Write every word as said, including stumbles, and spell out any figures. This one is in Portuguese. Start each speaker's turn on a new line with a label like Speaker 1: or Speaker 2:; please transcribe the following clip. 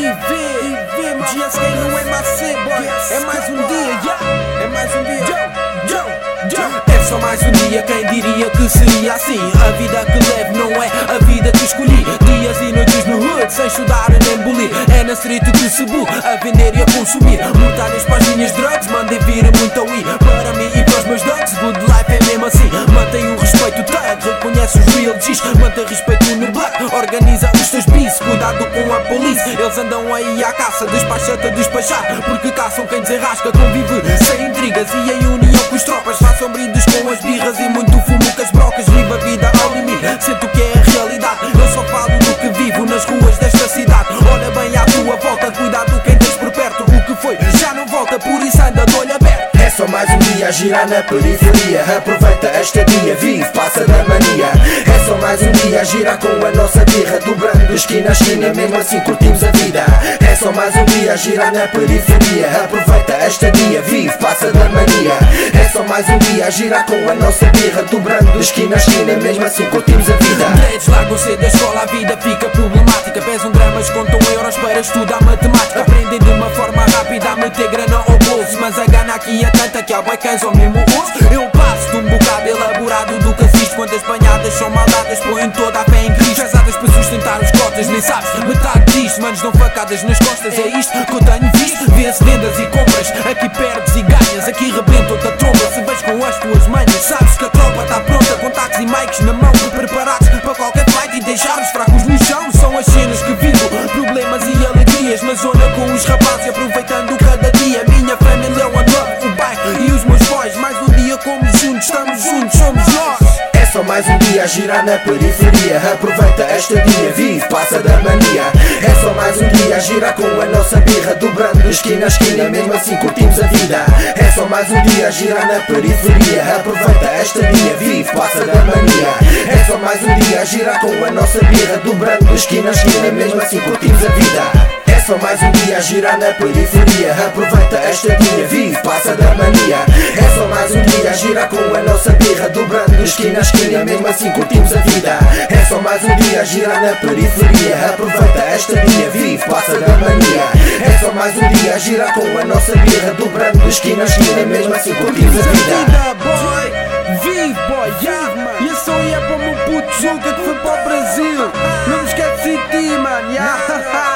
Speaker 1: vê, G S K no M A C, boy. É mais um dia, yeah. É mais um dia. Yo, yo, yo. É só mais um dia, quem diria que seria assim? A vida que levo não é a vida que escolhi. Dias e noites no hood, sem estudar nem bolir. É na street que subo, a vender e a consumir. Mortalhas para as minhas drugs, mandem vir muito a Wii. Para mim e para os meus dogs, good life é mesmo assim. Mantém o respeito tag, reconhece os real G's. Mantém respeito no black, organiza os teus bis. Cuidado com a polícia, eles andam aí à caça. Despacha-te a despachar, porque caçam quem desenrasca. Convive sem intrigas e em união com os tropas. Façam brindes com as birras e muito fumo com as brocas. Viva a vida ao limite, sinto que é a realidade. Eu só falo do que vivo nas ruas desta cidade. Olha bem à tua volta, cuidado quem tens por perto. O que foi já não volta, por isso anda de olho aberto.
Speaker 2: É só mais um dia a girar na periferia. Aproveita esta dia, vive, passa da mania. É só mais um dia a girar com a nossa birra, dobrando esquina a esquina, mesmo assim curtimos a vida. É só mais um dia a girar na periferia. Aproveita esta dia, vive, passa da mania. É só mais um dia a girar com a nossa birra, dobrando esquina a esquina, mesmo assim curtimos a vida.
Speaker 1: Dreads largam-se da escola, a vida fica problemática. Pesam gramas, contam euros para estudar matemática. Aprendem de uma forma rápida a meter grana ao bolso, mas a gana aqui é tanta que há bué cães ao mesmo osso. Eu passo-te um bocado elaborado do que assisto. Quantas banhadas são maldadas, põem toda a fé em Cristo. Pesadas para sustentar os cotas, nem sabes metade disto. Manos dão facadas nas costas, é isto que eu tenho visto. Vê-se vendas e compras, aqui perdes e ganhas. Aqui rebentam-te a tromba, se vais com as tuas manhas. Sabes que a tropa está pronta, com taques e mics na mão, preparados para qualquer fight e deixar os fracos no chão. São as cenas que vivo, problemas e alegrias na zona com os rapazes, aproveitando cada dia. Minha família é one love, o bairro e os meus boys. Mais um dia como juntos, estamos juntos, somos nós.
Speaker 2: É só mais um dia a girar na periferia. Aproveita esta dia, vive, passa da mania. É só mais um dia a girar com a nossa birra, dobrando esquina a esquina, mesmo assim curtimos a vida. É só mais um dia a girar na periferia. Aproveita esta dia, vive, passa da mania. É só mais um dia a girar com a nossa birra, dobrando esquina a esquina, mesmo assim curtimos a vida. É só mais um dia a girar na periferia. Aproveita esta dia, vive, passa da mania. É só mais um dia a girar com a nossa birra, dobrando esquina a esquina, mesmo assim curtimos a vida. É só mais um dia a girar na periferia. Aproveita esta dia, vive, passa da mania. É só mais um dia a girar com a nossa birra, dobrando esquina a esquina, mesmo assim curtimos a vida.
Speaker 1: Boy, vive, boy, yeah, man. E esse som é para o meu puto Zuka que foi para o Brasil. Não me esquece de ti, man, yeah.